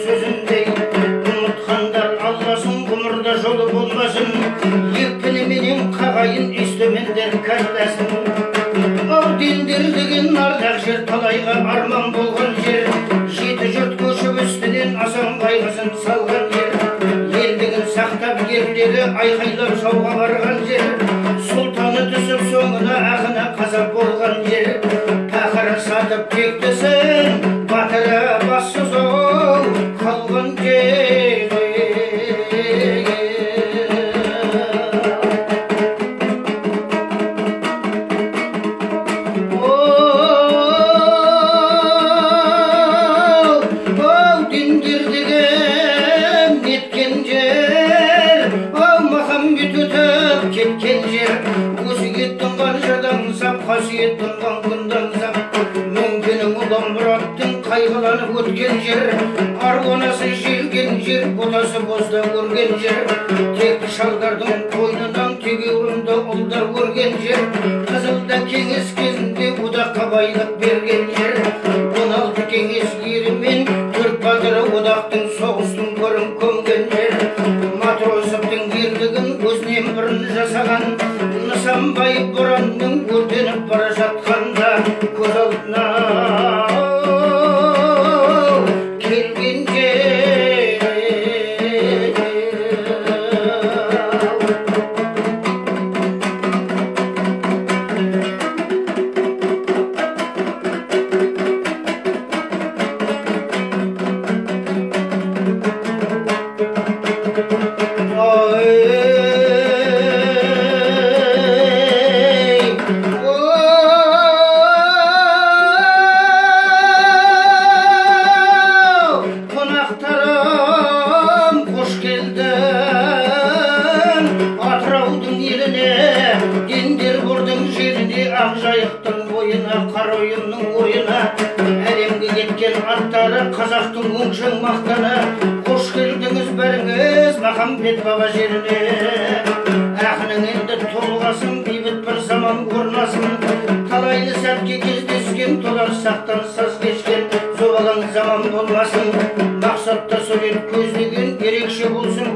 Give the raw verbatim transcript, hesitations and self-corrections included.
сөзіндей ұмытқандар алласын ғұмырда жолы болмасын екпіні менен қағайын естемендер кәрдасын ау дендер деген ардақ жер талайға арман болған жер жеті жұрт көшіп үстінен асан қайғысын салған жер елдігін сақтап ерлері айқайлап жауға барған жер сұлтаны түсіп соңына ақына қазақ болған жер тақыры сатып тектісін батыры бассыз оу қалған жер оу діндер деген неткен жер оу махамбет өтіп кеткен жер өзі кеттің қаржадан сап қасиеттің қанқындан сап мөңкенің ұлан мұраттың қайғыланып өткен жер аруанасы желген жер ботасы бозда көрген жер тек шалдардың қойнынан тегеурінді ұлдар көрген жер қызылда кеңес кезінде одаққа байлық берген жер он алты кеңес ері мен төрт батыры одақтың соғыстың көрін көмген жер матросовтың ерлігін өзінен бұрын жасаған нысанбай боранның өртеніп бара жатқанда көз алдына келген жер Ақжайықтың бойына қаройынның ойына әлемге кеткен аттары қазақтың өңшең мақтаны қош келдіңіз бәріңіз махамбет баба жеріне ақының енді толғасын бейбіт бір заман орнасын талайлы сәтке кездескен толар сақтан саз кешкен зобалаң заман болмасын мақсатта сурет көздеген ерекше болсын